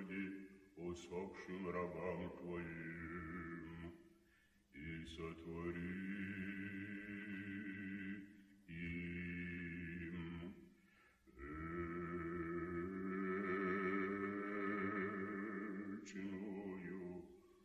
Господи, усопшим рабам Твоим, и сотвори им вечную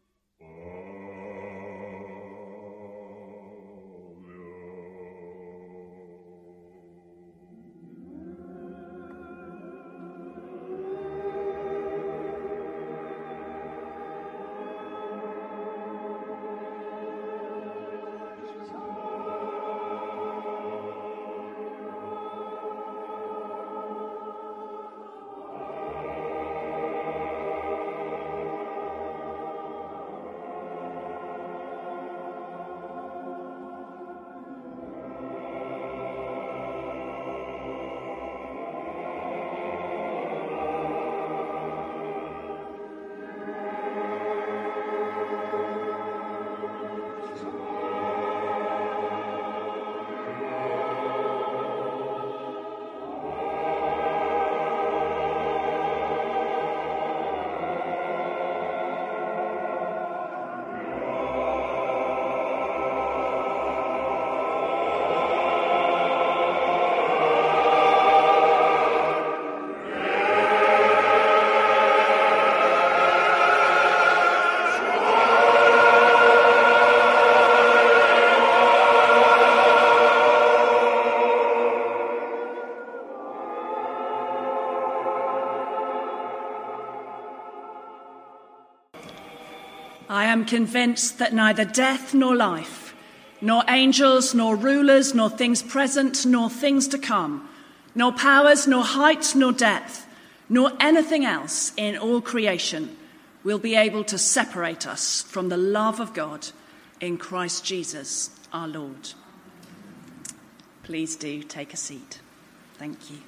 I am convinced that neither death nor life, nor angels, nor rulers, nor things present, nor things to come, nor powers, nor height, nor depth, nor anything else in all creation will be able to separate us from the love of God in Christ Jesus our Lord. Please do take a seat. Thank you.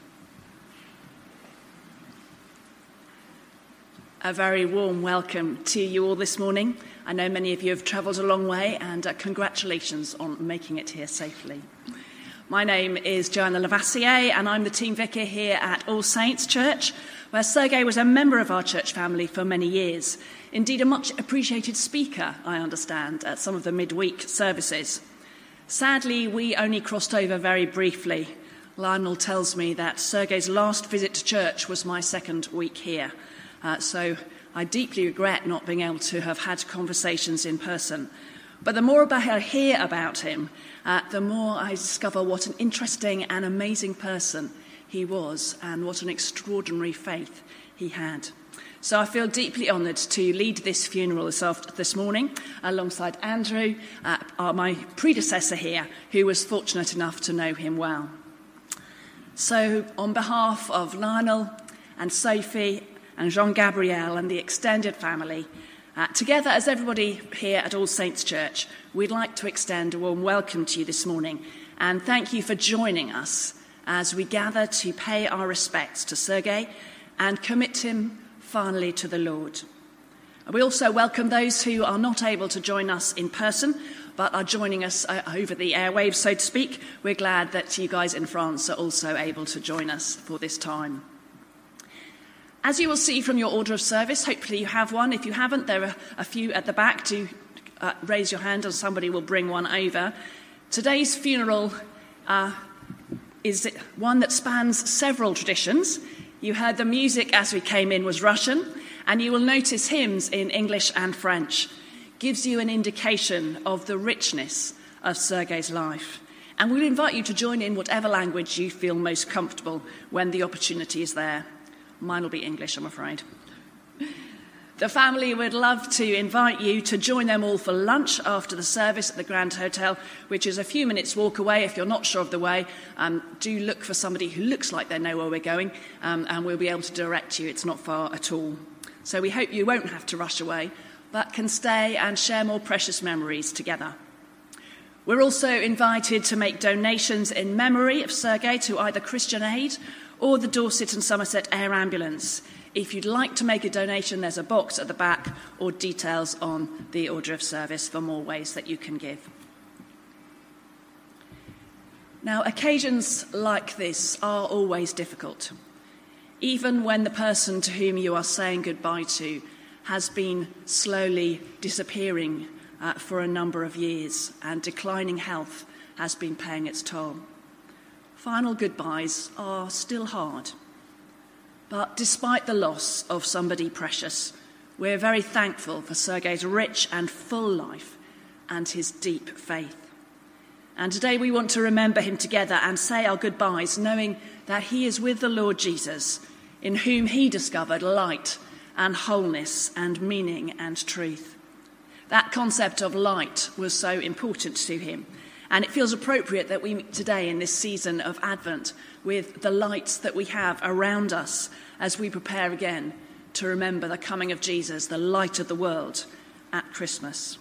A very warm welcome to you all this morning. I know many of you have travelled a long way, and congratulations on making it here safely. My name is Joanna Lavassier, and I'm the team vicar here at All Saints Church, where Sergei was a member of our church family for many years. Indeed, a much appreciated speaker, I understand, at some of the midweek services. Sadly, we only crossed over very briefly. Lionel tells me that Sergei's last visit to church was my second week here. So I deeply regret not being able to have had conversations in person. But the more I hear about him, the more I discover what an interesting and amazing person he was and what an extraordinary faith he had. So I feel deeply honoured to lead this funeral this morning alongside Andrew, my predecessor here, who was fortunate enough to know him well. So on behalf of Lionel and Sophie and Jean-Gabriel and the extended family, together as everybody here at All Saints Church, we'd like to extend a warm welcome to you this morning and thank you for joining us as we gather to pay our respects to Sergei and commit him finally to the Lord. We also welcome those who are not able to join us in person but are joining us over the airwaves, so to speak. We're glad that you guys in France are also able to join us for this time. As you will see from your order of service, hopefully you have one. If you haven't, there are a few at the back. Do raise your hand and somebody will bring one over. Today's funeral is one that spans several traditions. You heard the music as we came in was Russian, and you will notice hymns in English and French. Gives you an indication of the richness of Sergei's life. And we'll invite you to join in whatever language you feel most comfortable when the opportunity is there. Mine will be English, I'm afraid. The family would love to invite you to join them all for lunch after the service at the Grand Hotel, which is a few minutes' walk away. If you're not sure of the way, do look for somebody who looks like they know where we're going, and we'll be able to direct you. It's not far at all. So we hope you won't have to rush away, but can stay and share more precious memories together. We're also invited to make donations in memory of Sergei to either Christian Aid or the Dorset and Somerset Air Ambulance. If you'd like to make a donation, there's a box at the back or details on the order of service for more ways that you can give. Now, occasions like this are always difficult. even when the person to whom you are saying goodbye to has been slowly disappearing for a number of years and declining health has been paying its toll. Final goodbyes are still hard. But despite the loss of somebody precious, we're very thankful for Sergei's rich and full life and his deep faith. And today we want to remember him together and say our goodbyes, knowing that he is with the Lord Jesus, in whom he discovered light and wholeness and meaning and truth. That concept of light was so important to him. And it feels appropriate that we meet today in this season of Advent with the lights that we have around us as we prepare again to remember the coming of Jesus, the light of the world, at Christmas.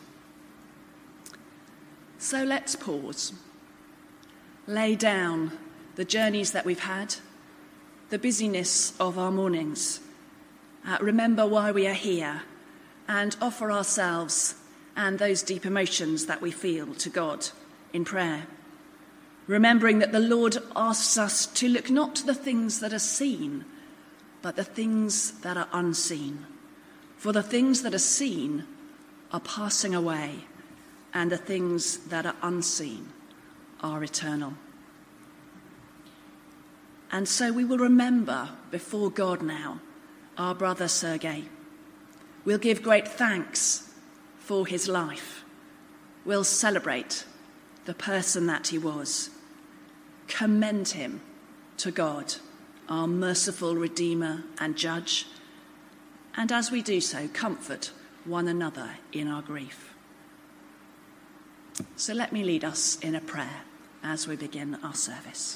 So let's pause, lay down the journeys that we've had, the busyness of our mornings, remember why we are here, and offer ourselves and those deep emotions that we feel to God in prayer, remembering that the Lord asks us to look not to the things that are seen, but the things that are unseen. For the things that are seen are passing away, and the things that are unseen are eternal. And so we will remember before God now our brother Sergei. We'll give great thanks for his life. We'll celebrate the person that he was. Commend him to God, our merciful Redeemer and Judge. And as we do so, comfort one another in our grief. So let me lead us in a prayer as we begin our service.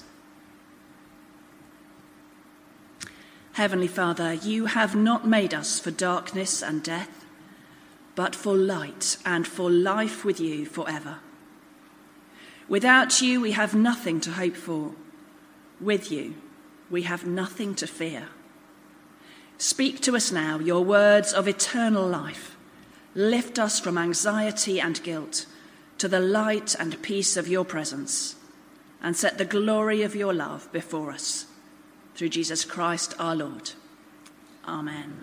Heavenly Father, you have not made us for darkness and death, but for light and for life with you forever. Without you, we have nothing to hope for. With you, we have nothing to fear. Speak to us now your words of eternal life. Lift us from anxiety and guilt to the light and peace of your presence, and set the glory of your love before us. Through Jesus Christ our Lord. Amen.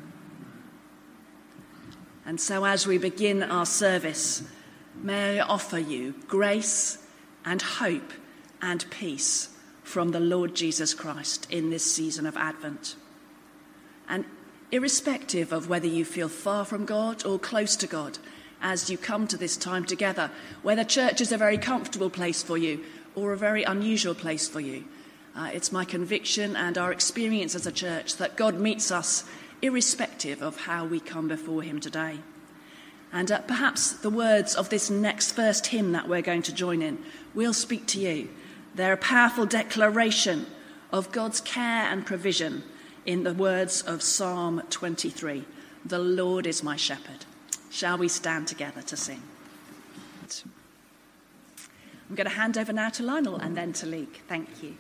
And so as we begin our service, may I offer you grace and hope and peace from the Lord Jesus Christ in this season of Advent. And irrespective of whether you feel far from God or close to God as you come to this time together, whether church is a very comfortable place for you or a very unusual place for you, it's my conviction and our experience as a church that God meets us irrespective of how we come before him today. And perhaps the words of this next first hymn that we're going to join in will speak to you. They're a powerful declaration of God's care and provision in the words of Psalm 23. The Lord is my shepherd. Shall we stand together to sing? I'm going to hand over now to Lionel and then to Luke. Thank you.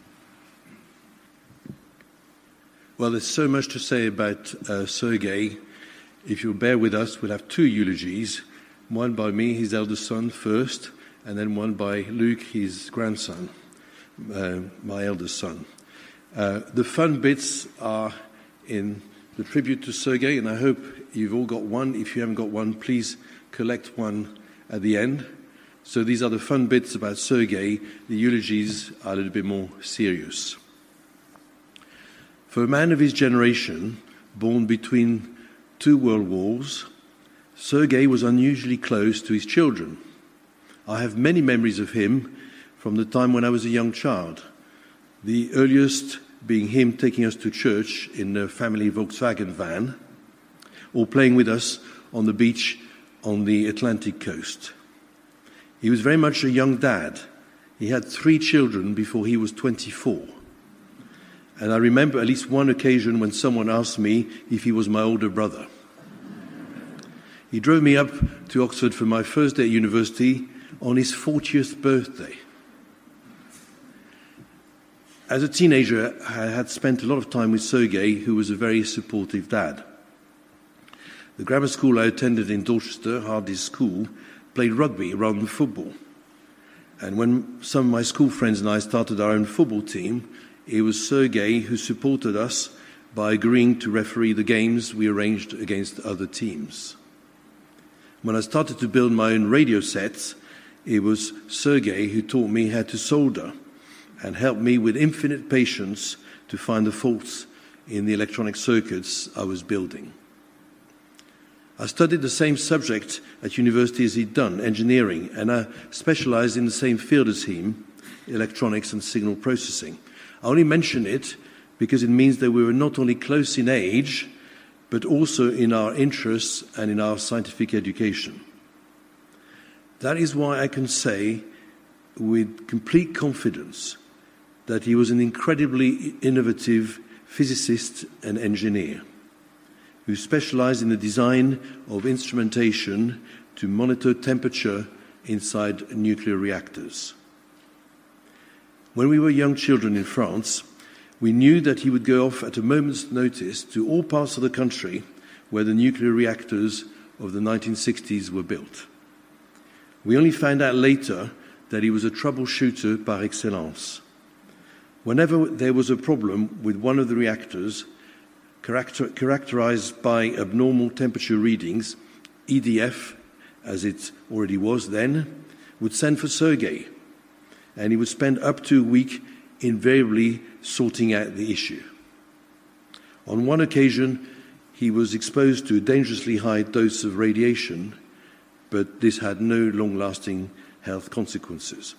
Well, there's so much to say about Sergei. If you'll bear with us, we'll have two eulogies, one by me, his eldest son, first, and then one by Luke, his grandson, my eldest son. The fun bits are in the tribute to Sergei, and I hope you've all got one. If you haven't got one, please collect one at the end. So these are the fun bits about Sergei. The eulogies are a little bit more serious. For a man of his generation, born between two world wars, Sergei was unusually close to his children. I have many memories of him from the time when I was a young child, the earliest being him taking us to church in a family Volkswagen van, or playing with us on the beach on the Atlantic coast. He was very much a young dad. He had 3 children before he was 24. And I remember at least one occasion when someone asked me if he was my older brother. He drove me up to Oxford for my first day at university on his 40th birthday. As a teenager, I had spent a lot of time with Sergei, who was a very supportive dad. The grammar school I attended in Dorchester, Hardy's School, played rugby rather than football. And when some of my school friends and I started our own football team, it was Sergei who supported us by agreeing to referee the games we arranged against other teams. When I started to build my own radio sets, it was Sergei who taught me how to solder and helped me with infinite patience to find the faults in the electronic circuits I was building. I studied the same subject at university as he'd done, engineering, and I specialized in the same field as him, electronics and signal processing. I only mention it because it means that we were not only close in age, but also in our interests and in our scientific education. That is why I can say with complete confidence that he was an incredibly innovative physicist and engineer who specialized in the design of instrumentation to monitor temperature inside nuclear reactors. When we were young children in France, we knew that he would go off at a moment's notice to all parts of the country where the nuclear reactors of the 1960s were built. We only found out later that he was a troubleshooter par excellence. Whenever there was a problem with one of the reactors, characterized by abnormal temperature readings, EDF, as it already was then, would send for Sergei, and he would spend up to a week invariably sorting out the issue. On one occasion, he was exposed to a dangerously high dose of radiation, but this had no long-lasting health consequences.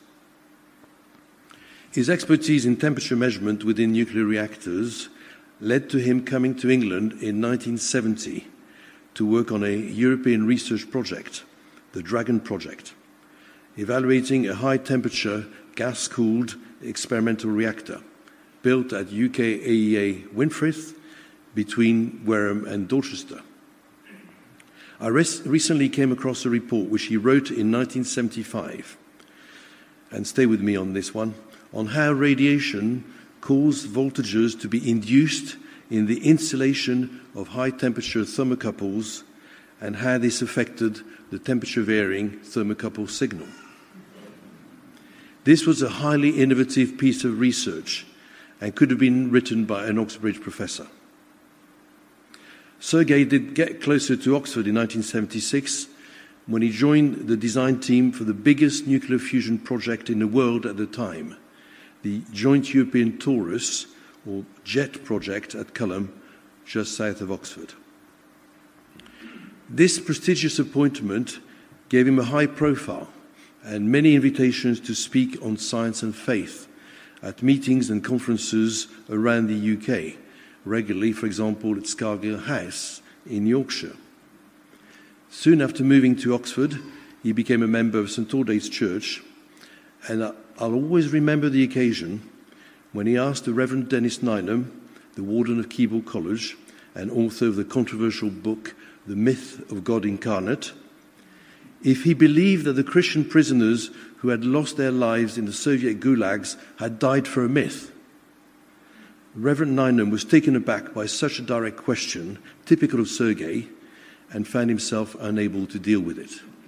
His expertise in temperature measurement within nuclear reactors led to him coming to England in 1970 to work on a European research project, the Dragon Project, evaluating a high-temperature, gas-cooled experimental reactor built at UK AEA Winfrith between Wareham and Dorchester. I recently came across a report which he wrote in 1975, and stay with me on this one, on how radiation caused voltages to be induced in the insulation of high-temperature thermocouples and how this affected the temperature-varying thermocouple signal. This was a highly innovative piece of research and could have been written by an Oxbridge professor. Sergei did get closer to Oxford in 1976 when he joined the design team for the biggest nuclear fusion project in the world at the time, the Joint European Torus, or JET project at Culham, just south of Oxford. This prestigious appointment gave him a high profile and many invitations to speak on science and faith at meetings and conferences around the UK, regularly, for example, at Scargill House in Yorkshire. Soon after moving to Oxford, he became a member of St Aldate's Church, and I'll always remember the occasion when he asked the Reverend Dennis Nineham, the warden of Keble College and author of the controversial book The Myth of God Incarnate, if he believed that the Christian prisoners who had lost their lives in the Soviet gulags had died for a myth. Reverend Nineham was taken aback by such a direct question, typical of Sergei, and found himself unable to deal with it.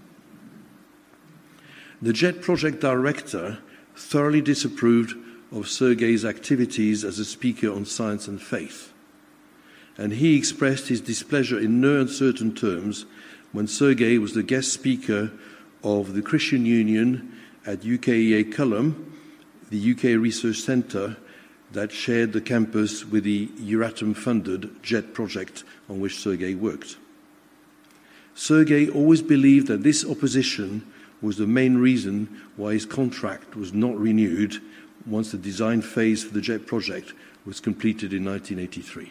The JET project director thoroughly disapproved of Sergei's activities as a speaker on science and faith, and he expressed his displeasure in no uncertain terms when Sergei was the guest speaker of the Christian Union at UKEA Culham, the UK research centre that shared the campus with the Euratom-funded JET project on which Sergei worked. Sergei always believed that this opposition was the main reason why his contract was not renewed once the design phase for the JET project was completed in 1983.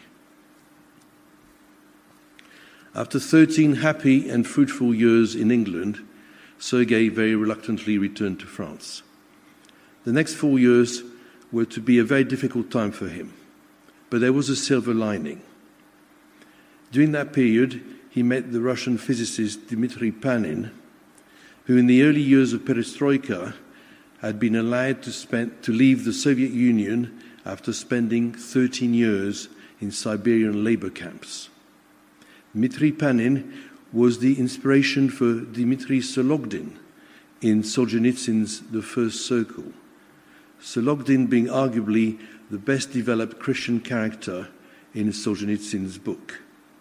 After 13 happy and fruitful years in England, Sergei very reluctantly returned to France. The next 4 years were to be a very difficult time for him, but there was a silver lining. During that period, he met the Russian physicist Dmitry Panin, who in the early years of perestroika had been allowed to leave the Soviet Union after spending 13 years in Siberian labor camps. Dmitry Panin was the inspiration for Dmitry Sologdin in Solzhenitsyn's The First Circle, Sologdin being arguably the best developed Christian character in Solzhenitsyn's book.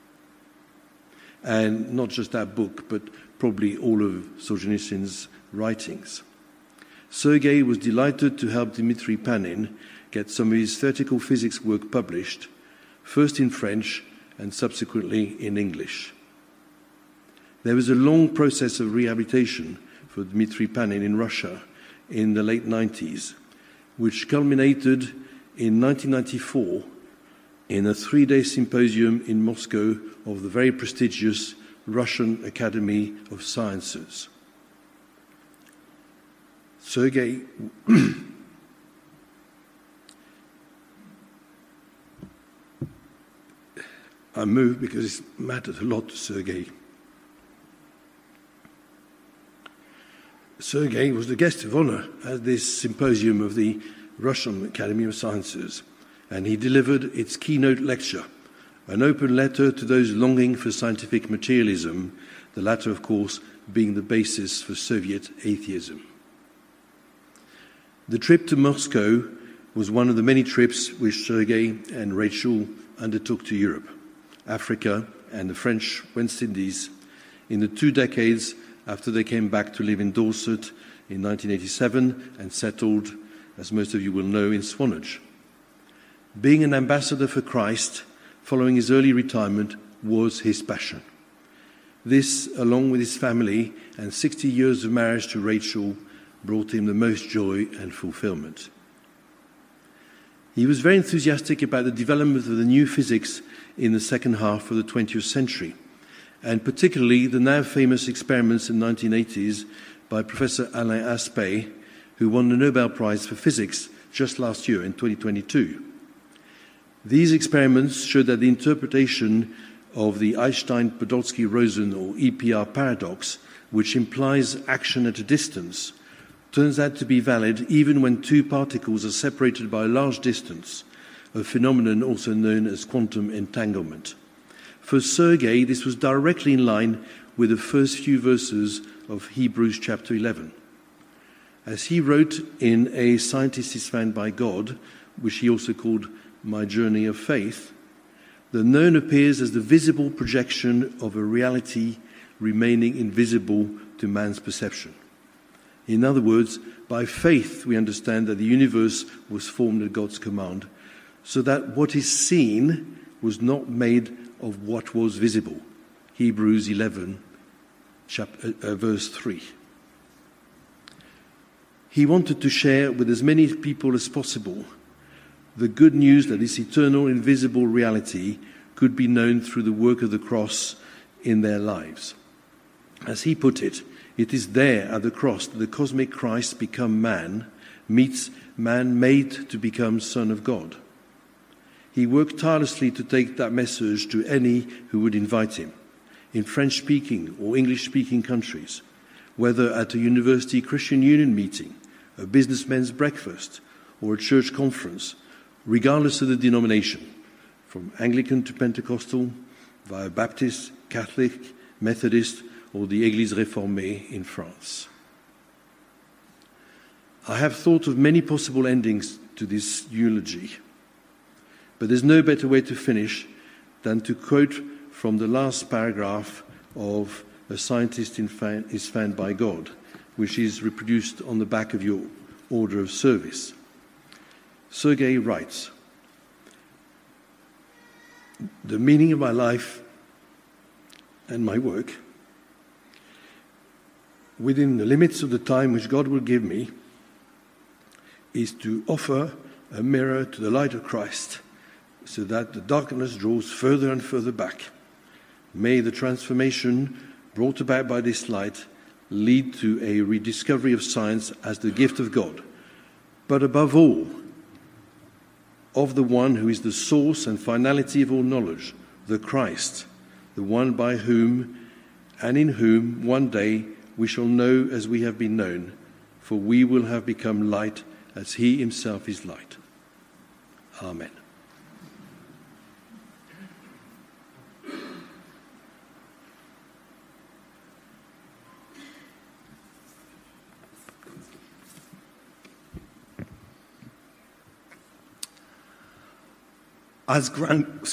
And not just that book, but probably all of Solzhenitsyn's writings. Sergei was delighted to help Dmitri Panin get some of his theoretical physics work published, first in French and subsequently in English. There was a long process of rehabilitation for Dmitri Panin in Russia in the late 90s, which culminated in 1994 in a 3-day symposium in Moscow of the very prestigious Russian Academy of Sciences. Sergei I moved because it mattered a lot to Sergei. Sergei was the guest of honor at this symposium of the Russian Academy of Sciences, and he delivered its keynote lecture, an open letter to those longing for scientific materialism, the latter, of course, being the basis for Soviet atheism. The trip to Moscow was one of the many trips which Sergei and Rachel undertook to Europe, Africa, and the French West Indies in the 2 decades after they came back to live in Dorset in 1987 and settled, as most of you will know, in Swanage. Being an ambassador for Christ following his early retirement was his passion. This, along with his family and 60 years of marriage to Rachel, brought him the most joy and fulfillment. He was very enthusiastic about the development of the new physics in the second half of the 20th century, and particularly the now famous experiments in the 1980s by Professor Alain Aspect, who won the Nobel Prize for Physics just last year in 2022. These experiments showed that the interpretation of the Einstein-Podolsky-Rosen or EPR paradox, which implies action at a distance, turns out to be valid even when 2 particles are separated by a large distance, a phenomenon also known as quantum entanglement. For Sergei, this was directly in line with the first few verses of Hebrews chapter 11. As he wrote in A Scientist is Found by God, which he also called My Journey of Faith, the known appears as the visible projection of a reality remaining invisible to man's perception. In other words, by faith we understand that the universe was formed at God's command, so that what is seen was not made of what was visible. Hebrews 11, verse 3. He wanted to share with as many people as possible the good news that this eternal, invisible reality could be known through the work of the cross in their lives. As he put it, it is there at the cross that the cosmic Christ become man, meets man made to become Son of God. He worked tirelessly to take that message to any who would invite him, in French-speaking or English-speaking countries, whether at a university Christian Union meeting, a businessmen's breakfast, or a church conference, regardless of the denomination, from Anglican to Pentecostal, via Baptist, Catholic, Methodist, or the Église réformée in France. I have thought of many possible endings to this eulogy, but there's no better way to finish than to quote from the last paragraph of A Scientist is Found by God, which is reproduced on the back of your order of service. Sergei writes, "The meaning of my life and my work, within the limits of the time which God will give me, is to offer a mirror to the light of Christ, so that the darkness draws further and further back. May the transformation brought about by this light lead to a rediscovery of science as the gift of God, but above all, of the one who is the source and finality of all knowledge, the Christ, the one by whom and in whom one day we shall know as we have been known, for we will have become light as he himself is light. Amen." As Grandad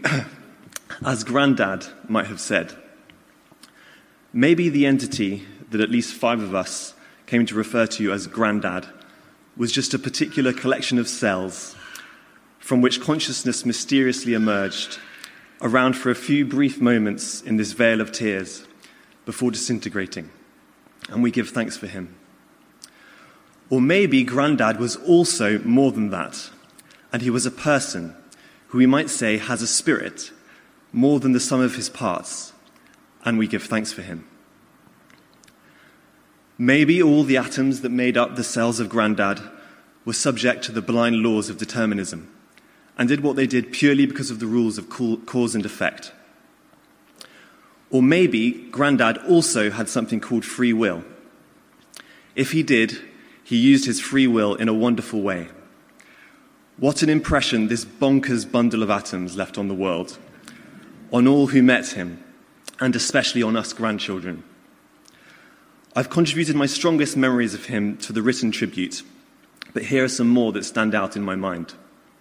might have said, maybe the entity that at least 5 of us came to refer to as Grandad was just a particular collection of cells from which consciousness mysteriously emerged, around for a few brief moments in this vale of tears before disintegrating, and we give thanks for him. Or maybe Grandad was also more than that, and he was a person who we might say has a spirit more than the sum of his parts, and we give thanks for him. Maybe all the atoms that made up the cells of Grandad were subject to the blind laws of determinism and did what they did purely because of the rules of cause and effect. Or maybe Grandad also had something called free will. If he did, he used his free will in a wonderful way. What an impression this bonkers bundle of atoms left on the world, on all who met him, and especially on us grandchildren. I've contributed my strongest memories of him to the written tribute, but here are some more that stand out in my mind.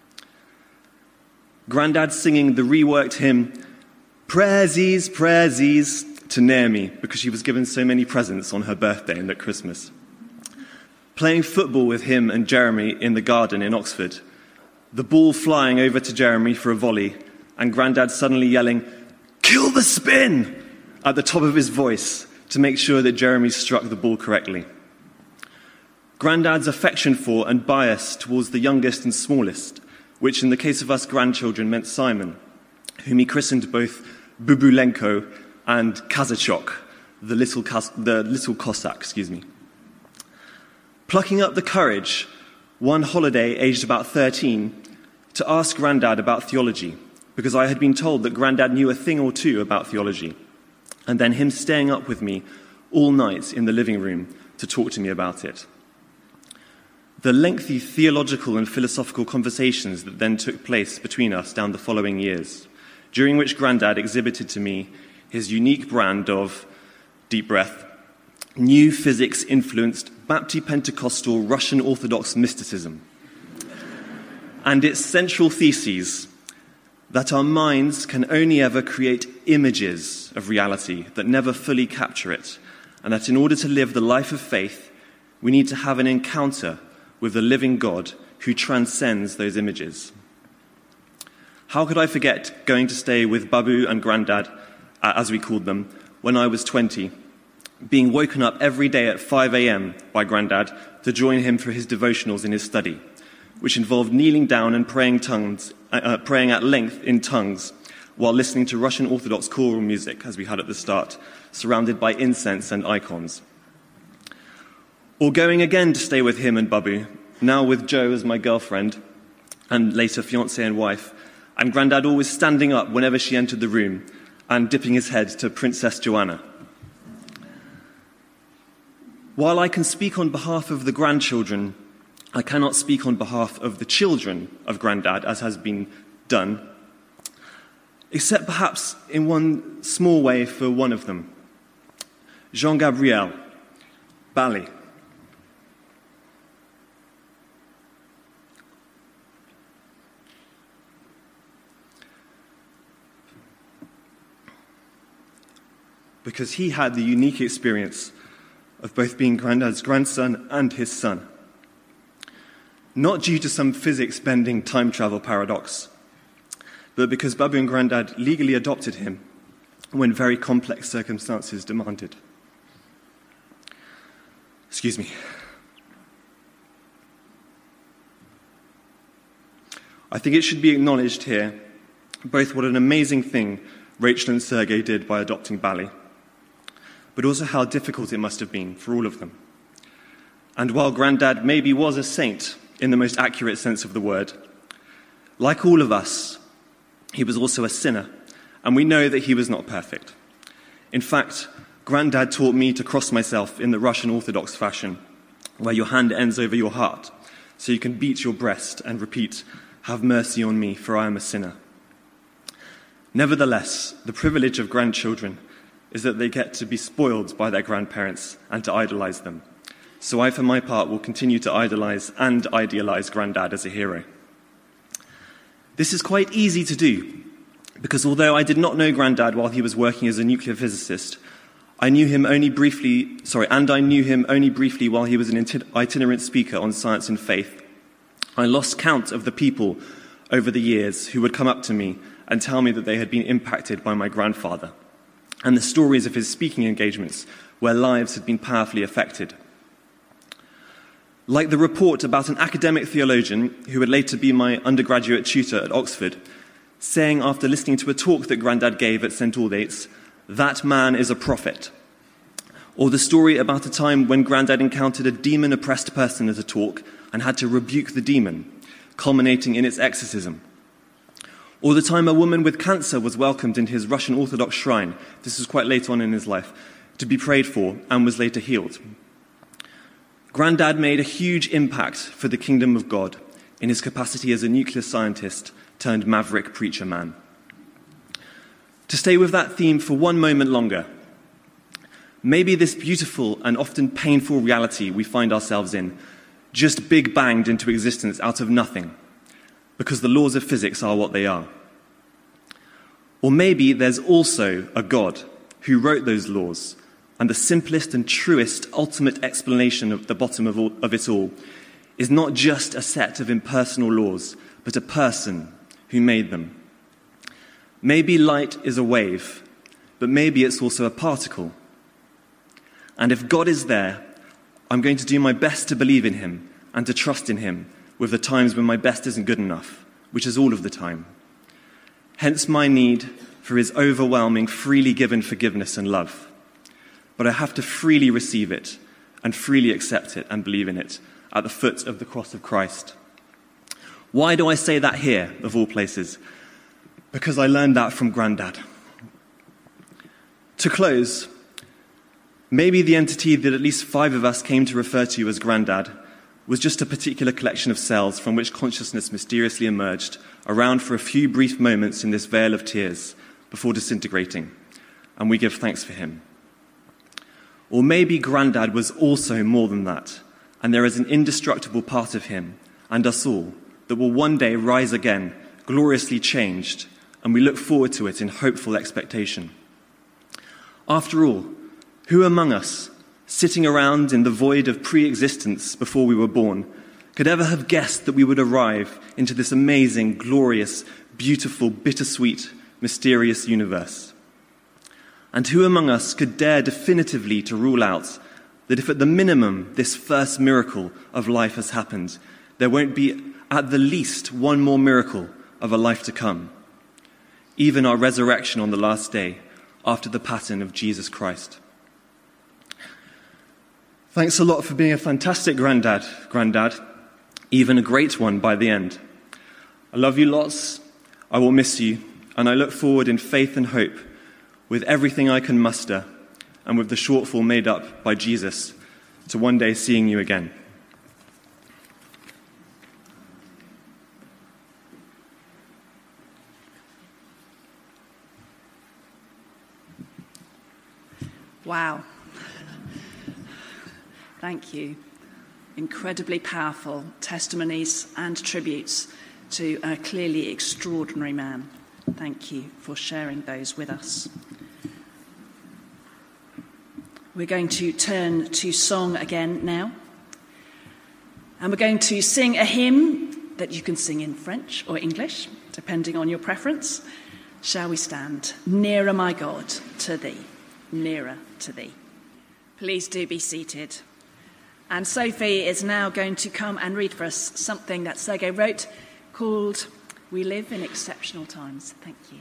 Grandad singing the reworked hymn, "Prayersies, prayersies," to Naomi because she was given so many presents on her birthday and at Christmas. Playing football with him and Jeremy in the garden in Oxford, the ball flying over to Jeremy for a volley, and Grandad suddenly yelling, "Kill the spin!" at the top of his voice to make sure that Jeremy struck the ball correctly. Grandad's affection for and bias towards the youngest and smallest, which in the case of us grandchildren meant Simon, whom he christened both Bubulenko and Kazachok, the little Cossack. Plucking up the courage, one holiday aged about 13, to ask Grandad about theology, because I had been told that Grandad knew a thing or two about theology, and then him staying up with me all night in the living room to talk to me about it. The lengthy theological and philosophical conversations that then took place between us down the following years, during which Grandad exhibited to me his unique brand of, deep breath, new physics-influenced Baptist-Pentecostal Russian Orthodox mysticism, and its central theses that our minds can only ever create images of reality that never fully capture it, and that in order to live the life of faith, we need to have an encounter with the living God who transcends those images. How could I forget going to stay with Babu and Grandad, as we called them, when I was 20, being woken up every day at 5 a.m. by Grandad to join him for his devotionals in his study, which involved kneeling down and praying at length in tongues while listening to Russian Orthodox choral music, as we had at the start, surrounded by incense and icons. Or going again to stay with him and Babu, now with Jo as my girlfriend, and later fiancée and wife, and Grandad always standing up whenever she entered the room and dipping his head to Princess Joanna. While I can speak on behalf of the grandchildren, I cannot speak on behalf of the children of Grandad, as has been done, except perhaps in one small way for one of them, Jean-Gabriel Bally. Because he had the unique experience of both being Grandad's grandson and his son. Not due to some physics-bending time travel paradox, but because Babu and Grandad legally adopted him when very complex circumstances demanded. Excuse me. I think it should be acknowledged here both what an amazing thing Rachel and Sergei did by adopting Bally, but also how difficult it must have been for all of them. And while Grandad maybe was a saint in the most accurate sense of the word, like all of us, he was also a sinner, and we know that he was not perfect. In fact, Grandad taught me to cross myself in the Russian Orthodox fashion, where your hand ends over your heart, so you can beat your breast and repeat, "Have mercy on me, for I am a sinner." Nevertheless, the privilege of grandchildren is that they get to be spoiled by their grandparents and to idolize them. So I, for my part, will continue to idolize and idealize Grandad as a hero. This is quite easy to do, because although I did not know Grandad while he was working as a nuclear physicist, I knew him only briefly while he was an itinerant speaker on science and faith. I lost count of the people over the years who would come up to me and tell me that they had been impacted by my grandfather, and the stories of his speaking engagements where lives had been powerfully affected. Like the report about an academic theologian who would later be my undergraduate tutor at Oxford, saying after listening to a talk that Grandad gave at St Aldate's, "That man is a prophet." Or the story about a time when Grandad encountered a demon-oppressed person at a talk and had to rebuke the demon, culminating in its exorcism. Or the time a woman with cancer was welcomed into his Russian Orthodox shrine, this was quite late on in his life, to be prayed for and was later healed. Grandad made a huge impact for the kingdom of God in his capacity as a nuclear scientist turned maverick preacher man. To stay with that theme for one moment longer, maybe this beautiful and often painful reality we find ourselves in just big banged into existence out of nothing, because the laws of physics are what they are. Or maybe there's also a God who wrote those laws, and the simplest and truest ultimate explanation of the bottom of it all is not just a set of impersonal laws, but a person who made them. Maybe light is a wave, but maybe it's also a particle. And if God is there, I'm going to do my best to believe in him and to trust in him with the times when my best isn't good enough, which is all of the time. Hence my need for his overwhelming, freely given forgiveness and love. But I have to freely receive it and freely accept it and believe in it at the foot of the cross of Christ. Why do I say that here, of all places? Because I learned that from Grandad. To close, maybe the entity that at least 5 of us came to refer to as Grandad was just a particular collection of cells from which consciousness mysteriously emerged, around for a few brief moments in this vale of tears before disintegrating, and we give thanks for him. Or maybe Grandad was also more than that, and there is an indestructible part of him and us all that will one day rise again, gloriously changed, and we look forward to it in hopeful expectation. After all, who among us, sitting around in the void of pre-existence before we were born, could ever have guessed that we would arrive into this amazing, glorious, beautiful, bittersweet, mysterious universe? And who among us could dare definitively to rule out that if at the minimum this first miracle of life has happened, there won't be at the least one more miracle of a life to come, even our resurrection on the last day after the pattern of Jesus Christ? Thanks a lot for being a fantastic Grandad, even a great one by the end. I love you lots, I will miss you, and I look forward in faith and hope, with everything I can muster, and with the shortfall made up by Jesus, to one day seeing you again. Wow. Thank you. Incredibly powerful testimonies and tributes to a clearly extraordinary man. Thank you for sharing those with us. We're going to turn to song again now. And we're going to sing a hymn that you can sing in French or English, depending on your preference. Shall we stand? Nearer, my God, to thee. Nearer to thee. Please do be seated. And Sophie is now going to come and read for us something that Sergei wrote called We Live in Exceptional Times. Thank you.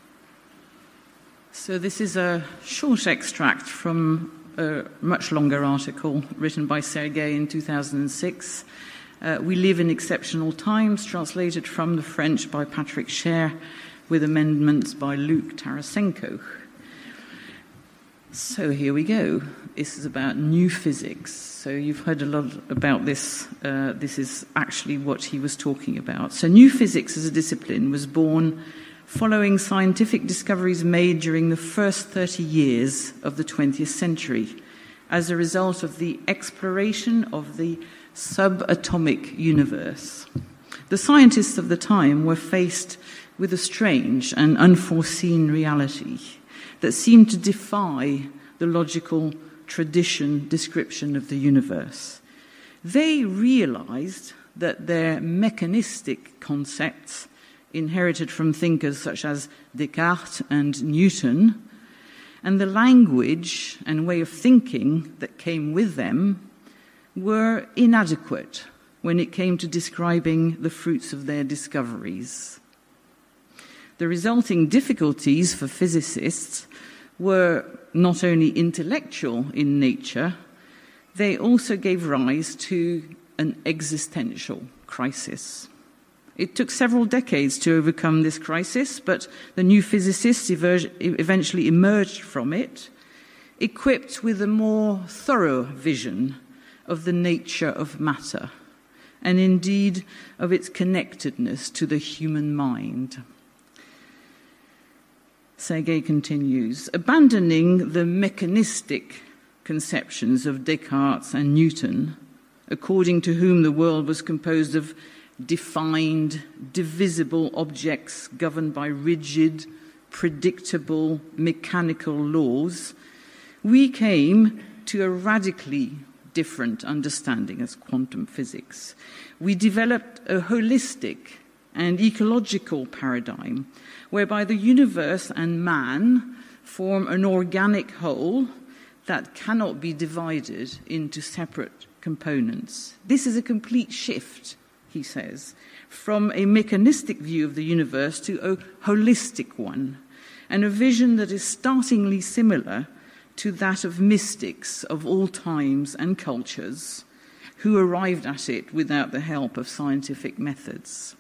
So this is a short extract from a much longer article written by Sergei in 2006. We Live in Exceptional Times, translated from the French by Patrick Scher, with amendments by Luke Tarasenko. So here we go. This is about new physics. So you've heard a lot about this. This is actually what he was talking about. So new physics as a discipline was born following scientific discoveries made during the first 30 years of the 20th century as a result of the exploration of the subatomic universe. The scientists of the time were faced with a strange and unforeseen reality that seemed to defy the logical tradition description of the universe. They realized that their mechanistic concepts, inherited from thinkers such as Descartes and Newton, and the language and way of thinking that came with them were inadequate when it came to describing the fruits of their discoveries. The resulting difficulties for physicists were not only intellectual in nature, they also gave rise to an existential crisis. It took several decades to overcome this crisis, but the new physicists eventually emerged from it, equipped with a more thorough vision of the nature of matter, and indeed of its connectedness to the human mind. Sergei continues, abandoning the mechanistic conceptions of Descartes and Newton, according to whom the world was composed of defined, divisible objects governed by rigid, predictable, mechanical laws, we came to a radically different understanding as quantum physics. We developed a holistic and ecological paradigm whereby the universe and man form an organic whole that cannot be divided into separate components. This is a complete shift, he says, from a mechanistic view of the universe to a holistic one, and a vision that is startlingly similar to that of mystics of all times and cultures who arrived at it without the help of scientific methods.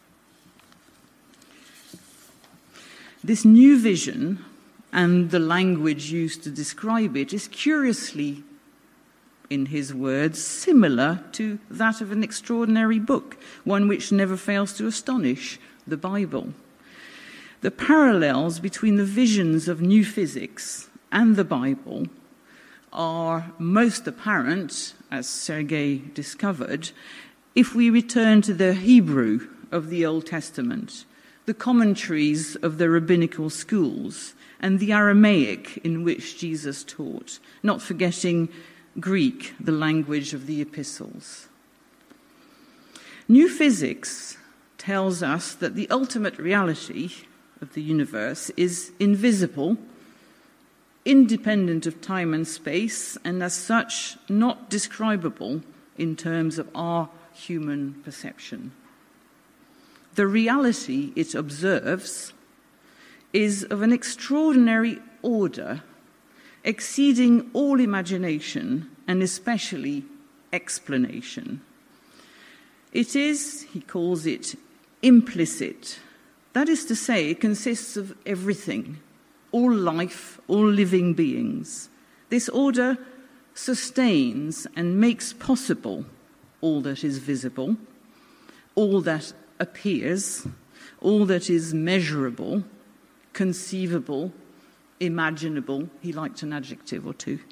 This new vision and the language used to describe it is curiously, in his words, similar to that of an extraordinary book, one which never fails to astonish, the Bible. The parallels between the visions of new physics and the Bible are most apparent, as Sergei discovered, if we return to the Hebrew of the Old Testament, the commentaries of the rabbinical schools, and the Aramaic in which Jesus taught, not forgetting Greek, the language of the epistles. New physics tells us that the ultimate reality of the universe is invisible, independent of time and space, and as such not describable in terms of our human perception. The reality it observes is of an extraordinary order, exceeding all imagination and especially explanation. It is, he calls it, implicit. That is to say, it consists of everything, all life, all living beings. This order sustains and makes possible all that is visible, all that appears, all that is measurable, conceivable, imaginable. He liked an adjective or two.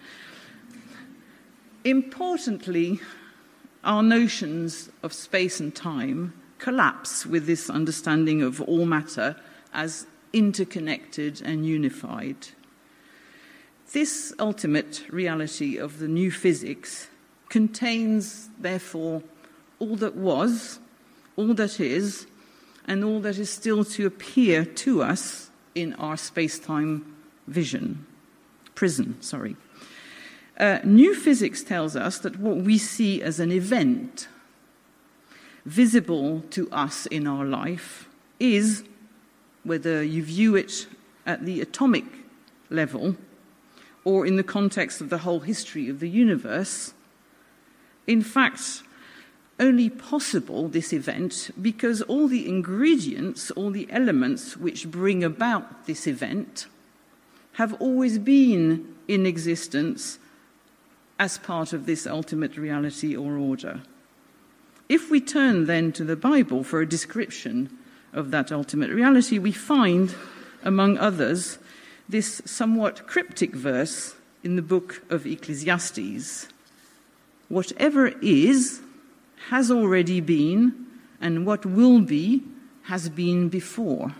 Importantly, our notions of space and time collapse with this understanding of all matter as interconnected and unified. This ultimate reality of the new physics contains, therefore, all that was, all that is, and all that is still to appear to us in our space-time prison. New physics tells us that what we see as an event visible to us in our life is, whether you view it at the atomic level or in the context of the whole history of the universe, in fact, only possible, this event, because all the ingredients, all the elements which bring about this event have always been in existence as part of this ultimate reality or order. If we turn then to the Bible for a description of that ultimate reality, we find, among others, this somewhat cryptic verse in the book of Ecclesiastes. Whatever is, has already been, and what will be has been before.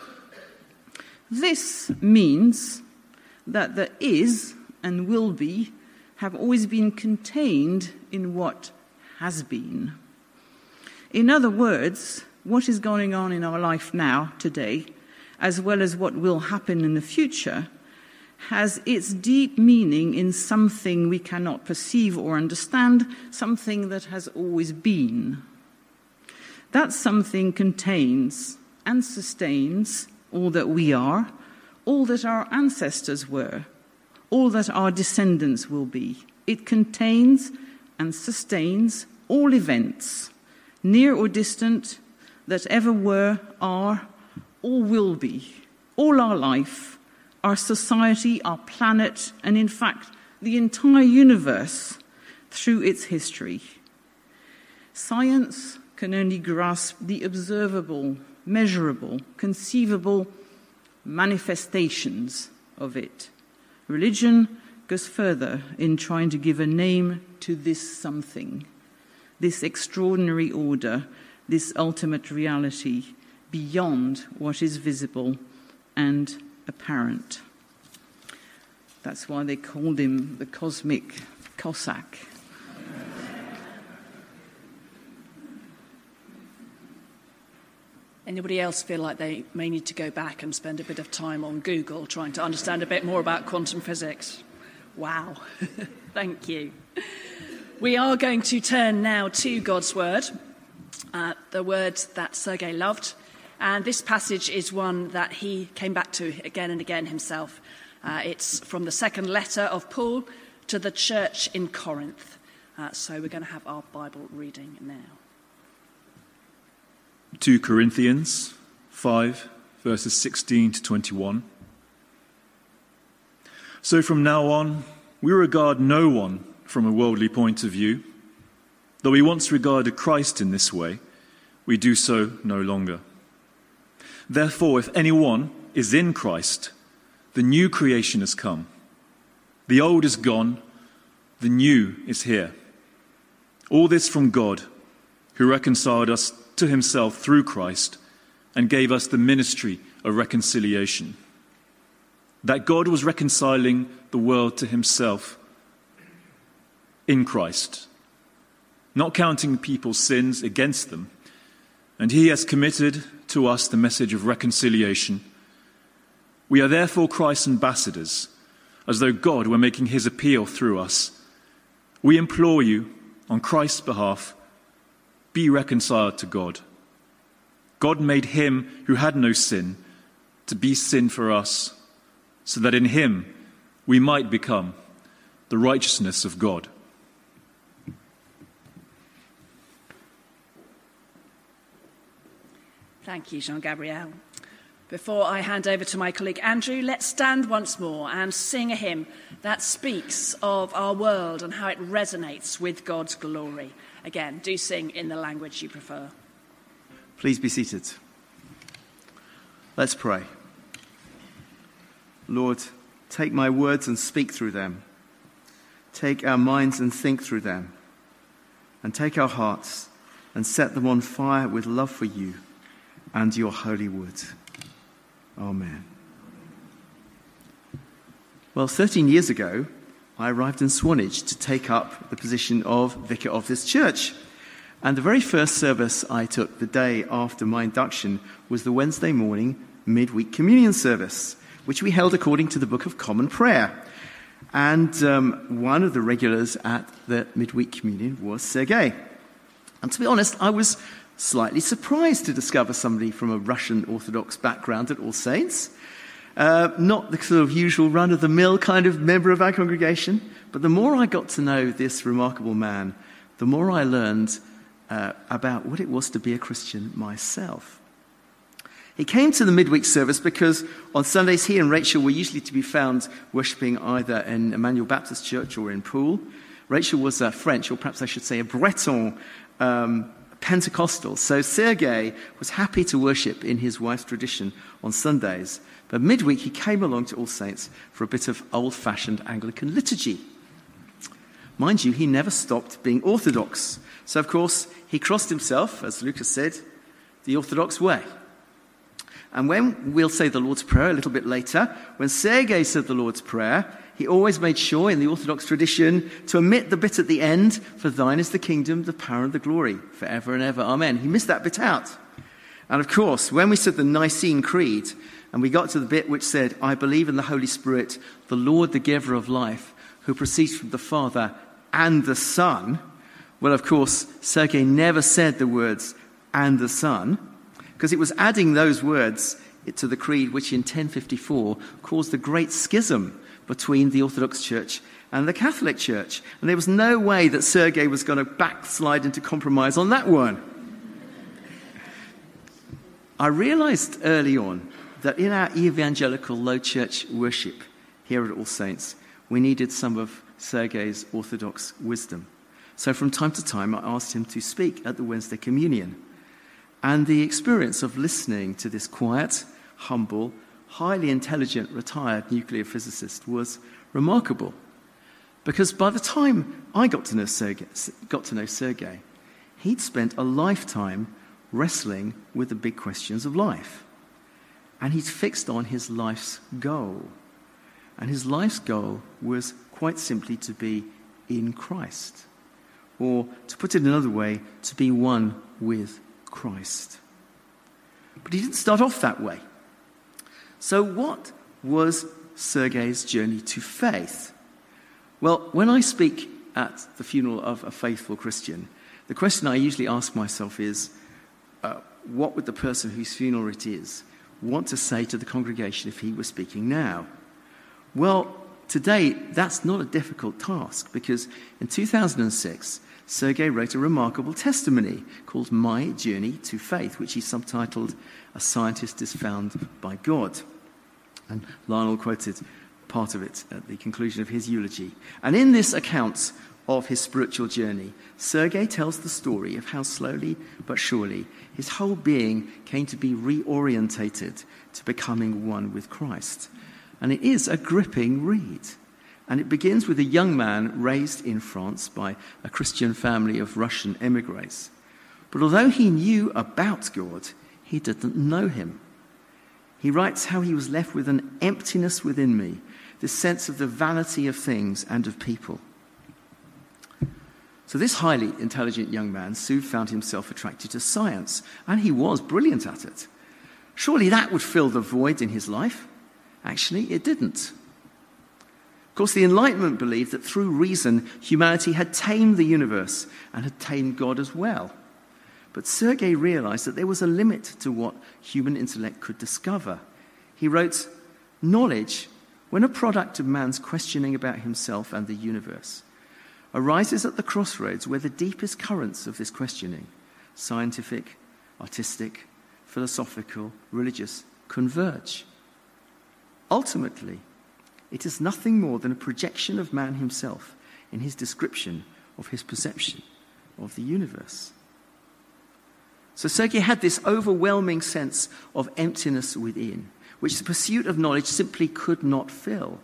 This means that the is and will be have always been contained in what has been. In other words, what is going on in our life now, today, as well as what will happen in the future, has its deep meaning in something we cannot perceive or understand, something that has always been. That something contains and sustains all that we are, all that our ancestors were, all that our descendants will be. It contains and sustains all events, near or distant, that ever were, are, or will be, all our life, our society, our planet, and in fact, the entire universe through its history. Science can only grasp the observable, measurable, conceivable manifestations of it. Religion goes further in trying to give a name to this something, this extraordinary order, this ultimate reality beyond what is visible and apparent. That's why they called him the Cosmic Cossack. Anybody else feel like they may need to go back and spend a bit of time on Google trying to understand a bit more about quantum physics? Wow. Thank you. We are going to turn now to God's Word, the word that Sergei loved. And this passage is one that he came back to again and again himself. It's from the second letter of Paul to the church in Corinth. So we're going to have our Bible reading now. 2 Corinthians 5, verses 16 to 21. So from now on, we regard no one from a worldly point of view. Though we once regarded Christ in this way, we do so no longer. Therefore, if anyone is in Christ, the new creation has come. The old is gone, the new is here. All this from God, who reconciled us to himself through Christ and gave us the ministry of reconciliation. That God was reconciling the world to himself in Christ, not counting people's sins against them. And he has committed to us the message of reconciliation. We are therefore Christ's ambassadors, as though God were making his appeal through us. We implore you, on Christ's behalf, be reconciled to God. God made him who had no sin to be sin for us, so that in him we might become the righteousness of God. Thank you, Jean-Gabriel. Before I hand over to my colleague Andrew, let's stand once more and sing a hymn that speaks of our world and how it resonates with God's glory. Again, do sing in the language you prefer. Please be seated. Let's pray. Lord, take my words and speak through them. Take our minds and think through them. And take our hearts and set them on fire with love for you and your holy word. Amen. Well, 13 years ago, I arrived in Swanage to take up the position of vicar of this church. And the very first service I took the day after my induction was the Wednesday morning midweek communion service, which we held according to the Book of Common Prayer. And one of the regulars at the midweek communion was Sergei. And to be honest, I was slightly surprised to discover somebody from a Russian Orthodox background at All Saints. Not the sort of usual run-of-the-mill kind of member of our congregation, but the more I got to know this remarkable man, the more I learned about what it was to be a Christian myself. He came to the midweek service because on Sundays he and Rachel were usually to be found worshipping either in Emmanuel Baptist Church or in Poole. Rachel was French, or perhaps I should say a Breton Pentecostal. So Sergei was happy to worship in his wife's tradition on Sundays. But midweek he came along to All Saints for a bit of old-fashioned Anglican liturgy. mind you, he never stopped being orthodox. So, of course, he crossed himself, as Lucas said, the orthodox way. And when we'll say the Lord's Prayer a little bit later, when Sergei said the Lord's Prayer, he always made sure in the Orthodox tradition to omit the bit at the end, for thine is the kingdom, the power and the glory, forever and ever. Amen. He missed that bit out. And of course, when we said the Nicene Creed, and we got to the bit which said, I believe in the Holy Spirit, the Lord, the giver of life, who proceeds from the Father and the Son. Well, of course, Sergei never said the words, and the Son, because it was adding those words to the creed which in 1054 caused the great schism between the Orthodox Church and the Catholic Church. And there was no way that Sergei was going to backslide into compromise on that one. I realized early on that in our evangelical low church worship here at All Saints, we needed some of Sergei's Orthodox wisdom. So from time to time, I asked him to speak at the Wednesday Communion. And the experience of listening to this quiet, humble, highly intelligent, retired nuclear physicist was remarkable. Because by the time I got to know Sergei, he'd spent a lifetime wrestling with the big questions of life. And he'd fixed on his life's goal. And his life's goal was quite simply to be in Christ. Or, to put it another way, to be one with Christ. But he didn't start off that way. So what was Sergei's journey to faith? Well, when I speak at the funeral of a faithful Christian, the question I usually ask myself is, what would the person whose funeral it is want to say to the congregation if he were speaking now? Well, today, that's not a difficult task, because in 2006, Sergei wrote a remarkable testimony called My Journey to Faith, which he subtitled A Scientist is Found by God. And Lionel quoted part of it at the conclusion of his eulogy. And in this account of his spiritual journey, Sergei tells the story of how slowly but surely his whole being came to be reorientated to becoming one with Christ. And it is a gripping read. And it begins with a young man raised in France by a Christian family of Russian emigres. But although he knew about God, he didn't know him. He writes how he was left with an emptiness within me, this sense of the vanity of things and of people. So this highly intelligent young man soon found himself attracted to science, and he was brilliant at it. Surely that would fill the void in his life. Actually, it didn't. Of course, the Enlightenment believed that through reason, humanity had tamed the universe and had tamed God as well. But Sergei realized that there was a limit to what human intellect could discover. He wrote, knowledge, when a product of man's questioning about himself and the universe, arises at the crossroads where the deepest currents of this questioning, scientific, artistic, philosophical, religious, converge. Ultimately, it is nothing more than a projection of man himself in his description of his perception of the universe. So Sergei had this overwhelming sense of emptiness within, which the pursuit of knowledge simply could not fill.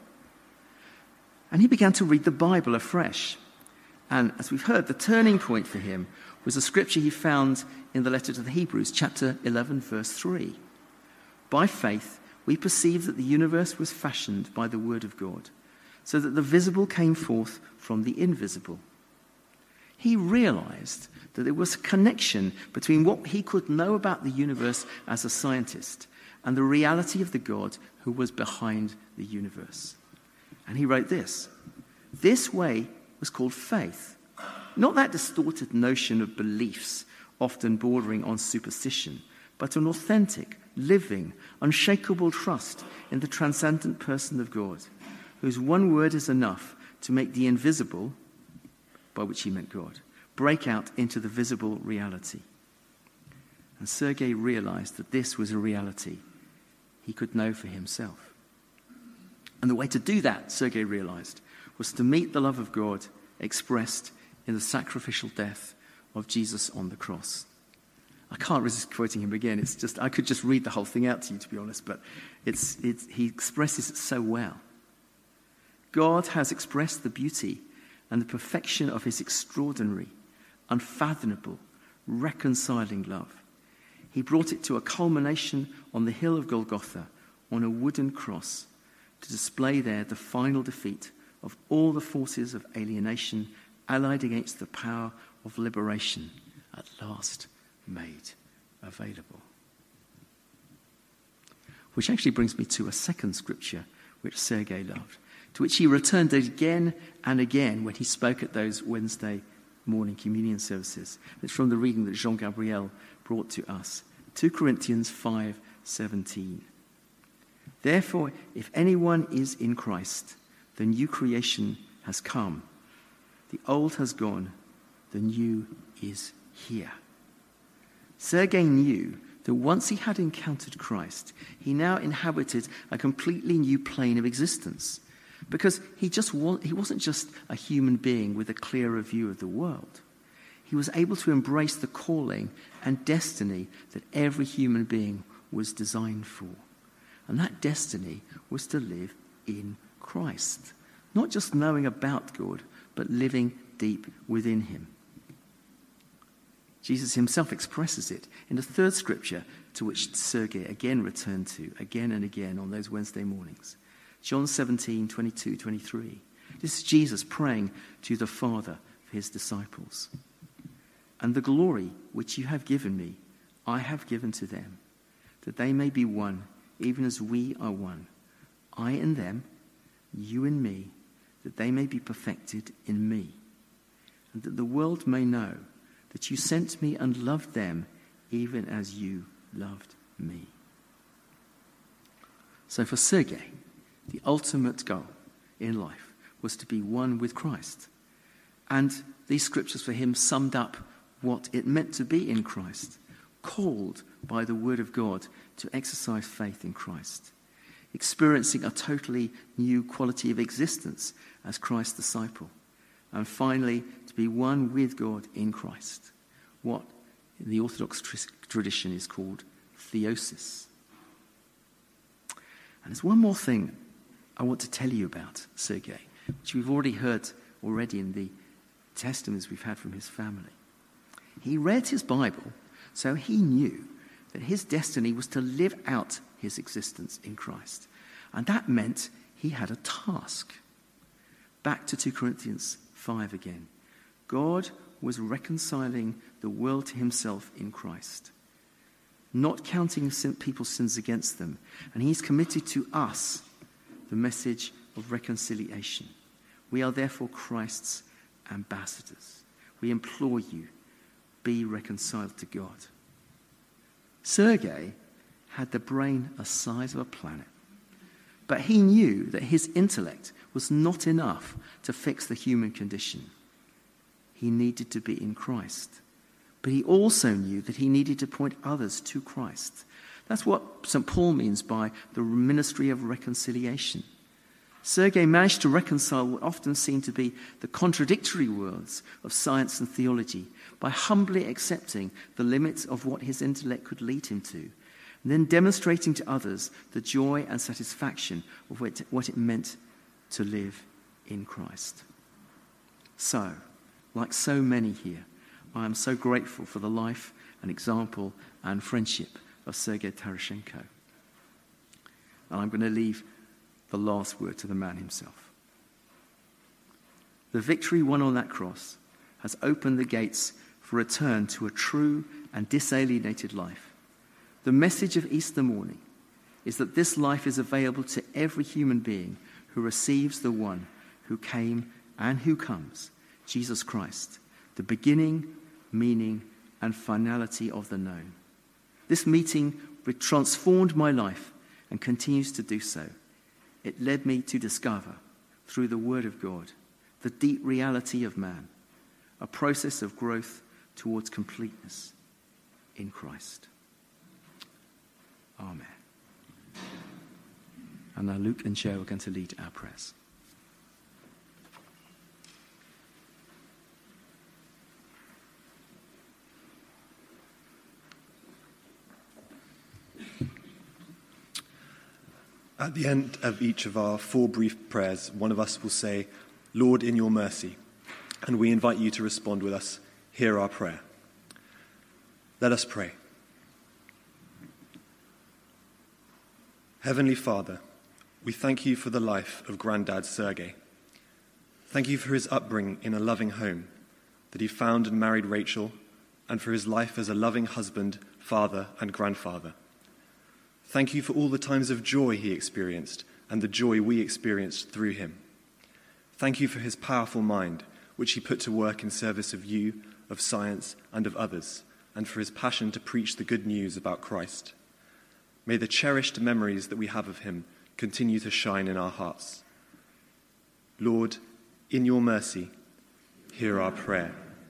And he began to read the Bible afresh. And as we've heard, the turning point for him was a scripture he found in the letter to the Hebrews, chapter 11, verse 3. By faith, we perceive that the universe was fashioned by the word of God, so that the visible came forth from the invisible. He realized that there was a connection between what he could know about the universe as a scientist and the reality of the God who was behind the universe. And he wrote this. This way was called faith, not that distorted notion of beliefs, often bordering on superstition, but an authentic, living, unshakable trust in the transcendent person of God, whose one word is enough to make the invisible, by which he meant God, break out into the visible reality. And Sergei realized that this was a reality he could know for himself. And the way to do that, Sergei realized, was to meet the love of God expressed in the sacrificial death of Jesus on the cross. I can't resist quoting him again. It's just, I could just read the whole thing out to you, to be honest, but he expresses it so well. God has expressed the beauty and the perfection of his extraordinary, unfathomable, reconciling love. He brought it to a culmination on the hill of Golgotha, on a wooden cross, to display there the final defeat of all the forces of alienation allied against the power of liberation, at last made available. Which actually brings me to a second scripture which Sergei loved, to which he returned again and again when he spoke at those Wednesday morning communion services. It's from the reading that Jean-Gabriel brought to us. 2 Corinthians 5:17. Therefore, if anyone is in Christ, the new creation has come. The old has gone, the new is here. Sergei knew that once he had encountered Christ, he now inhabited a completely new plane of existence, because he wasn't just a human being with a clearer view of the world. He was able to embrace the calling and destiny that every human being was designed for. And that destiny was to live in Christ, not just knowing about God, but living deep within him. Jesus himself expresses it in the third scripture to which Sergei again returned to again and again on those Wednesday mornings. John 17:22-23. This is Jesus praying to the Father for his disciples. And the glory which you have given me, I have given to them, that they may be one, even as we are one. I in them, you in me, that they may be perfected in me, and that the world may know that you sent me and loved them even as you loved me. So for Sergei, the ultimate goal in life was to be one with Christ. And these scriptures for him summed up what it meant to be in Christ, called by the word of God to exercise faith in Christ, experiencing a totally new quality of existence as Christ's disciple, and finally to be one with God in Christ, what in the Orthodox tradition is called theosis. And there's one more thing I want to tell you about Sergei, which we've already heard in the testimonies we've had from his family. He read his Bible, so he knew that his destiny was to live out his existence in Christ. And that meant he had a task. Back to 2 Corinthians 5 again. God was reconciling the world to himself in Christ, not counting people's sins against them. And he's committed to us the message of reconciliation. We are therefore Christ's ambassadors. We implore you, be reconciled to God. Sergei had the brain the size of a planet, but he knew that his intellect was not enough to fix the human condition. He needed to be in Christ, but he also knew that he needed to point others to Christ. That's what St. Paul means by the ministry of reconciliation. Sergei managed to reconcile what often seemed to be the contradictory worlds of science and theology by humbly accepting the limits of what his intellect could lead him to, and then demonstrating to others the joy and satisfaction of what it meant to live in Christ. So, like so many here, I am so grateful for the life and example and friendship of Sergei Tarashenko. And I'm going to leave the last word to the man himself. The victory won on that cross has opened the gates for return to a true and disalienated life. The message of Easter morning is that this life is available to every human being who receives the one who came and who comes, Jesus Christ, the beginning, meaning, and finality of the known. This meeting transformed my life and continues to do so. It led me to discover, through the Word of God, the deep reality of man, a process of growth towards completeness in Christ. Amen. And now Luke and Joe are going to lead our prayers. At the end of each of our 4 brief prayers, one of us will say, Lord, in your mercy. and we invite you to respond with us. Hear our prayer. Let us pray. Heavenly Father, we thank you for the life of Grandad Sergei. Thank you for his upbringing in a loving home, that he found and married Rachel, and for his life as a loving husband, father, and grandfather. Thank you for all the times of joy he experienced and the joy we experienced through him. Thank you for his powerful mind, which he put to work in service of you, of science, and of others, and for his passion to preach the good news about Christ. May the cherished memories that we have of him continue to shine in our hearts. Lord, in your mercy, hear our prayer.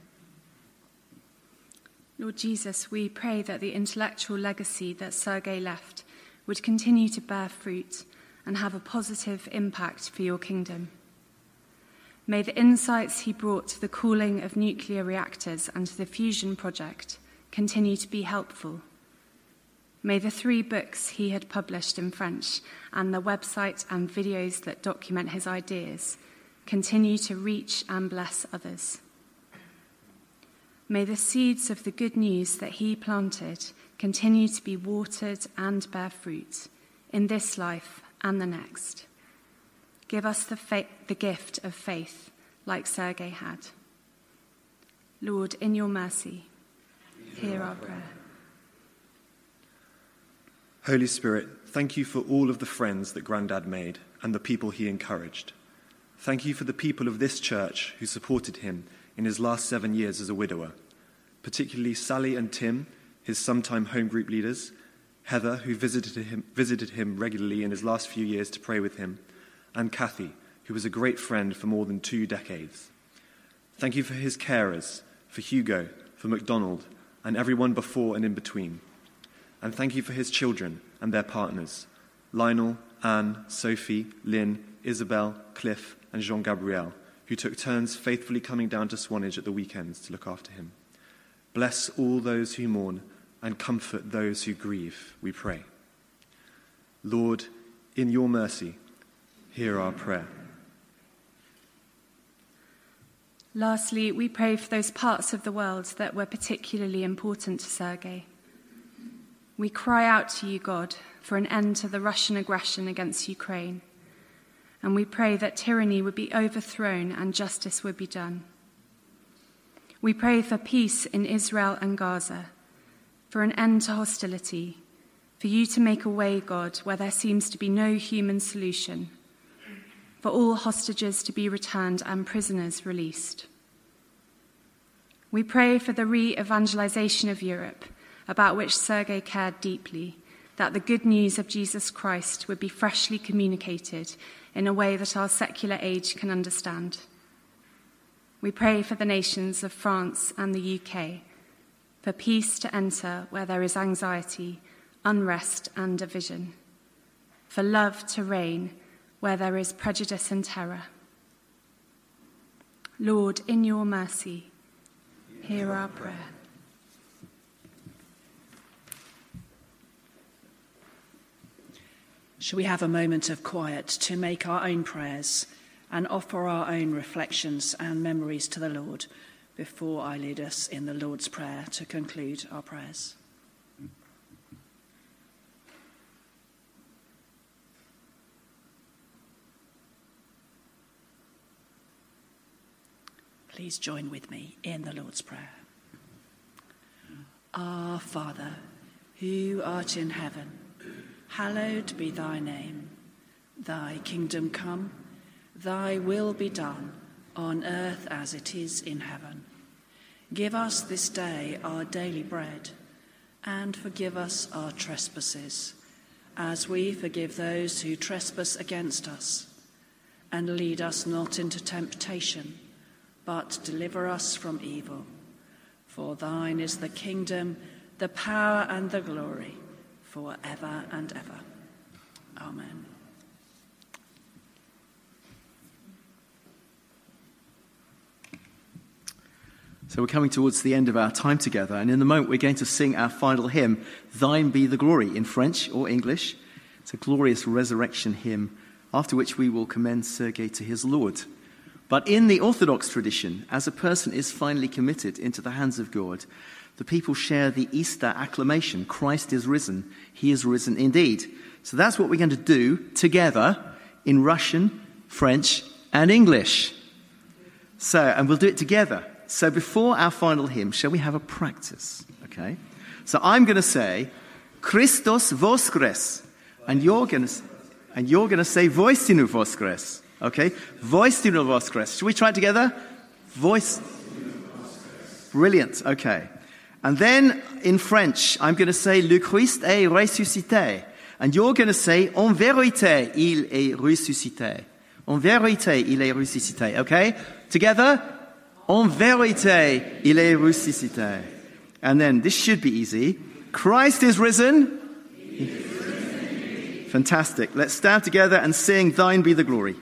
Lord Jesus, we pray that the intellectual legacy that Sergei left would continue to bear fruit and have a positive impact for your kingdom. May the insights he brought to the cooling of nuclear reactors and to the fusion project continue to be helpful. May the 3 books he had published in French and the website and videos that document his ideas continue to reach and bless others. May the seeds of the good news that he planted continue to be watered and bear fruit in this life and the next. Give us the gift of faith like Sergei had. Lord, in your mercy, hear our prayer. Holy Spirit, thank you for all of the friends that Grandad made and the people he encouraged. Thank you for the people of this church who supported him in his last 7 years as a widower, particularly Sally and Tim, his sometime home group leaders, Heather, who visited him regularly in his last few years to pray with him, and Kathy, who was a great friend for more than 2 decades. Thank you for his carers, for Hugo, for MacDonald, and everyone before and in between. And thank you for his children and their partners, Lionel, Anne, Sophie, Lynn, Isabel, Cliff, and Jean-Gabriel, who took turns faithfully coming down to Swanage at the weekends to look after him. Bless all those who mourn and comfort those who grieve, we pray. Lord, in your mercy, hear our prayer. Lastly, we pray for those parts of the world that were particularly important to Sergei. We cry out to you, God, for an end to the Russian aggression against Ukraine. And we pray that tyranny would be overthrown and justice would be done. We pray for peace in Israel and Gaza, for an end to hostility, for you to make a way, God, where there seems to be no human solution, for all hostages to be returned and prisoners released. We pray for the re-evangelization of Europe, about which Sergei cared deeply, that the good news of Jesus Christ would be freshly communicated in a way that our secular age can understand. We pray for the nations of France and the UK, for peace to enter where there is anxiety, unrest and division, for love to reign where there is prejudice and terror. Lord, in your mercy, hear our prayer. Shall we have a moment of quiet to make our own prayers and offer our own reflections and memories to the Lord before I lead us in the Lord's Prayer to conclude our prayers? Please join with me in the Lord's Prayer. Our Father, who art in heaven, hallowed be thy name. Thy kingdom come, thy will be done, on earth as it is in heaven. Give us this day our daily bread, and forgive us our trespasses, as we forgive those who trespass against us. And lead us not into temptation, but deliver us from evil. For thine is the kingdom, the power and the glory, for ever and ever. Amen. So we're coming towards the end of our time together, and in a moment we're going to sing our final hymn, Thine Be the Glory, in French or English. It's a glorious resurrection hymn, after which we will commend Sergei to his Lord. But in the Orthodox tradition, as a person is finally committed into the hands of God, the people share the Easter acclamation, Christ is risen, he is risen indeed. So that's what we're going to do together in Russian, French, and English. And we'll do it together. So before our final hymn, shall we have a practice? Okay. So I'm going to say, Christos Voskres, and you're going to say, Voistinu Voskres. Okay, Voistinu Voskres. Shall we try it together? Brilliant. Okay. And then in French, I'm going to say, Le Christ est ressuscité. And you're going to say, En vérité, il est ressuscité. En vérité, il est ressuscité. Okay? Together, En vérité, il est ressuscité. And then this should be easy. Christ is risen. He is risen. Fantastic. Let's stand together and sing Thine Be the Glory.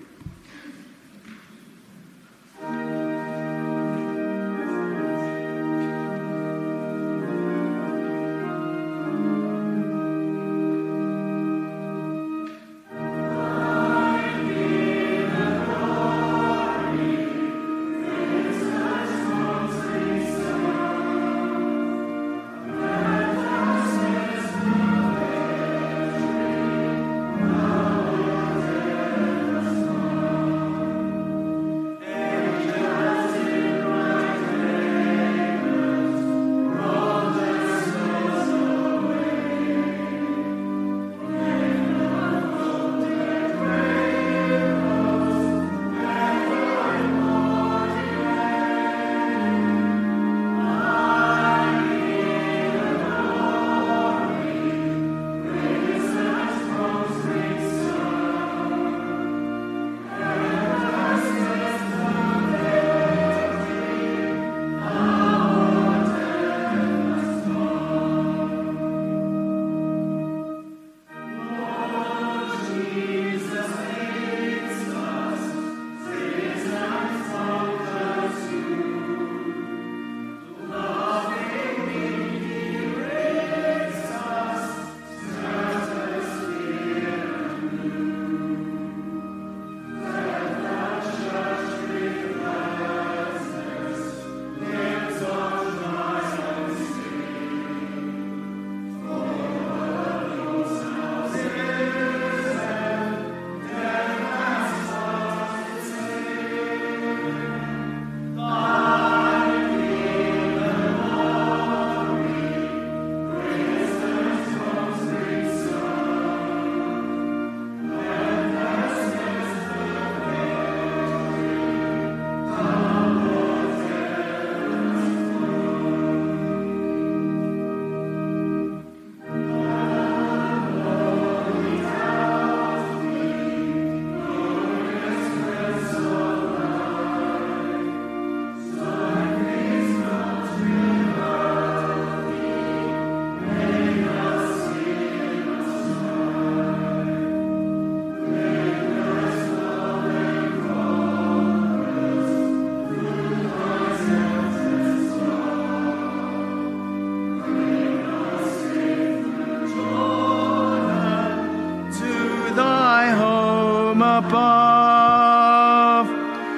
above.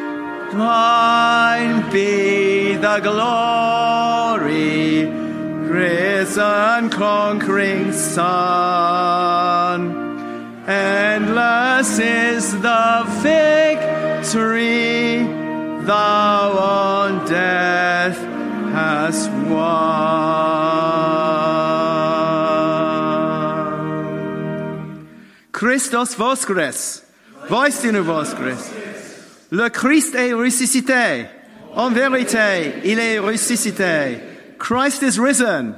Thine be the glory, risen conquering Son. Endless is the victory thou on death hast won. Christos voskres, voistinu voskres. Le Christ est ressuscité. En vérité, il est ressuscité. Christ is risen.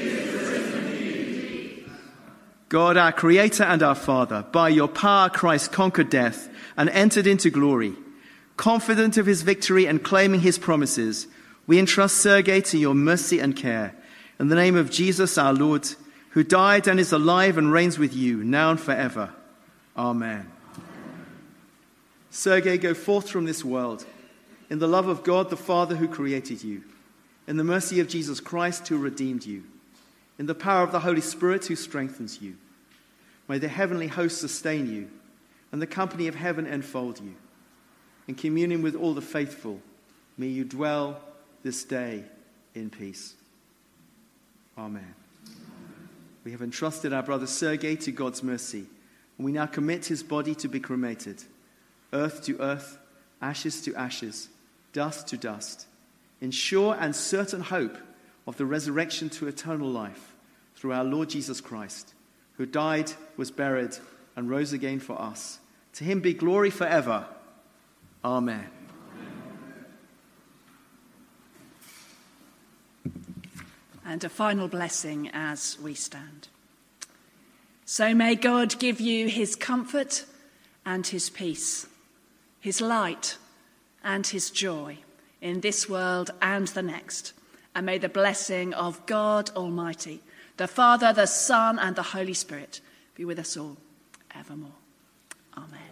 God, our Creator and our Father, by your power Christ conquered death and entered into glory. Confident of his victory and claiming his promises, we entrust Sergei to your mercy and care. In the name of Jesus our Lord, who died and is alive and reigns with you, now and forever. Amen. Sergei, go forth from this world in the love of God the Father who created you, in the mercy of Jesus Christ who redeemed you, in the power of the Holy Spirit who strengthens you. May the heavenly host sustain you, and the company of heaven enfold you. in communion with all the faithful, may you dwell this day in peace. Amen. We have entrusted our brother Sergei to God's mercy, and we now commit his body to be cremated, earth to earth, ashes to ashes, dust to dust, in sure and certain hope of the resurrection to eternal life through our Lord Jesus Christ, who died, was buried, and rose again for us. To him be glory forever. Amen. And a final blessing as we stand. So may God give you his comfort and his peace, his light and his joy in this world and the next. And may the blessing of God Almighty, the Father, the Son, and the Holy Spirit be with us all evermore. Amen.